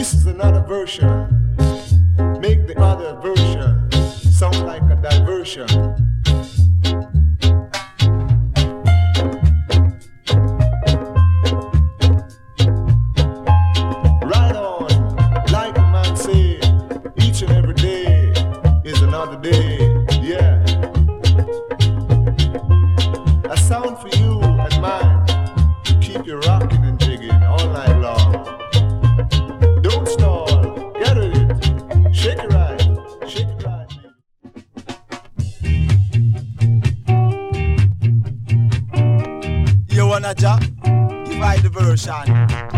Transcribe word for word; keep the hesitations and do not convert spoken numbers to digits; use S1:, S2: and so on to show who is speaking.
S1: This is another version. Make the other version sound like a diversion. Right on, like a man say, each and every day is another day. Yeah. A sound for you and mine to keep you rocking and jigging all night long. Don't stall, get at it, shake it right, shake it right.
S2: You wanna jump? Give I the version.